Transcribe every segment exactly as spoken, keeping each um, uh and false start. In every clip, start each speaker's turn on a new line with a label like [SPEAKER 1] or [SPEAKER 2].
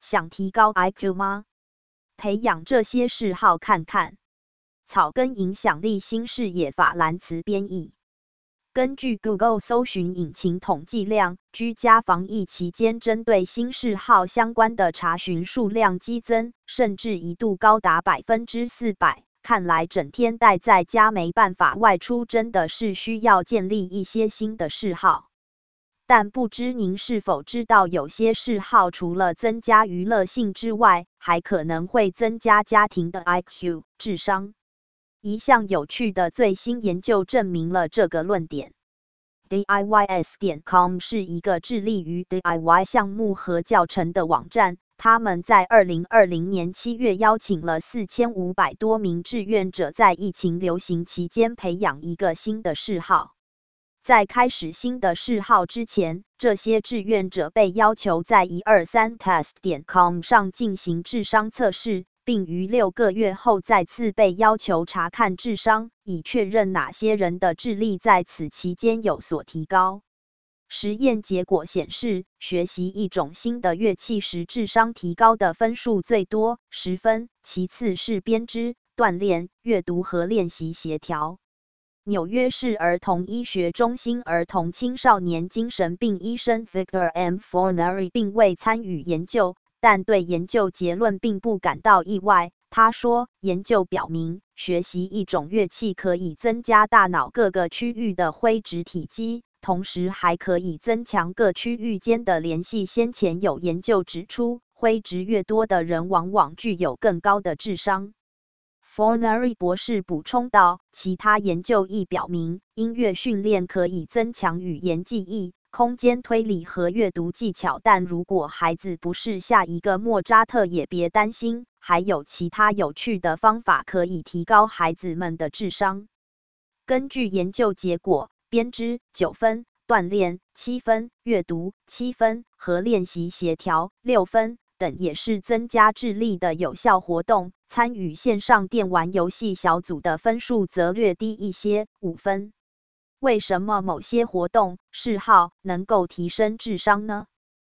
[SPEAKER 1] 想提高 I Q 吗？培养这些嗜好看看。草根影响力新视野法兰茨编译。根据 Google 搜寻引擎统计量，居家防疫期间针对新嗜好相关的查询数量激增，甚至一度高达百分之四百。看来整天待在家没办法外出，真的是需要建立一些新的嗜好。但不知您是否知道，有些嗜好除了增加娱乐性之外，还可能会增加家庭的 I Q 智商。一项有趣的最新研究证明了这个论点。D I Y S 点 com 是一个致力于 D I Y 项目和教程的网站。他们在二零二零年七月邀请了四千五百多名志愿者，在疫情流行期间培养一个新的嗜好。在开始新的嗜好之前，这些志愿者被要求在一二三 test 点 com 上进行智商测试，并于六个月后再次被要求查看智商，以确认哪些人的智力在此期间有所提高。实验结果显示，学习一种新的乐器时智商提高的分数最多，十分，其次是编织、锻炼、阅读和练习协调。纽约市儿童医学中心儿童青少年精神病医生 Victor M. Fornari 并未参与研究，但对研究结论并不感到意外。他说，研究表明，学习一种乐器可以增加大脑各个区域的灰质体积，同时还可以增强各区域间的联系。先前有研究指出，灰质越多的人往往具有更高的智商。Fornari 博士补充道，其他研究亦表明，音乐训练可以增强语言记忆、空间推理和阅读技巧。但如果孩子不是下一个莫扎特，也别担心，还有其他有趣的方法可以提高孩子们的智商。根据研究结果，编织九分，锻炼七分，阅读七分和练习协调六分等也是增加智力的有效活动。参与线上电玩游戏小组的分数则略低一些，五分。为什么某些活动、嗜好能够提升智商呢？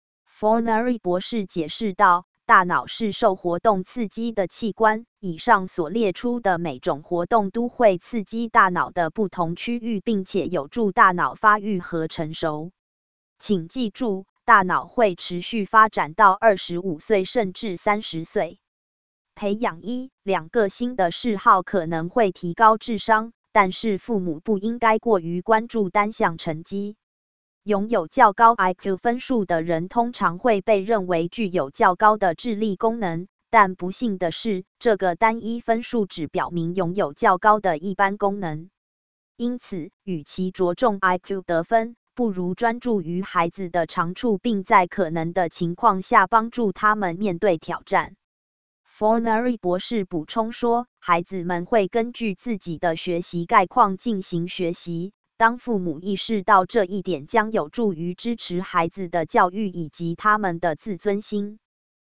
[SPEAKER 1] Fornari 博士解释道，大脑是受活动刺激的器官，以上所列出的每种活动都会刺激大脑的不同区域，并且有助大脑发育和成熟。请记住，大脑会持续发展到二十五岁甚至三十岁。培养一、两个新的嗜好可能会提高智商，但是父母不应该过于关注单项成绩。拥有较高 I Q 分数的人通常会被认为具有较高的智力功能，但不幸的是，这个单一分数只表明拥有较高的一般功能。因此，与其着重 I Q 得分，不如专注于孩子的长处，并在可能的情况下帮助他们面对挑战。Fornari 博士补充说，孩子们会根据自己的学习概况进行学习。当父母意识到这一点，将有助于支持孩子的教育以及他们的自尊心。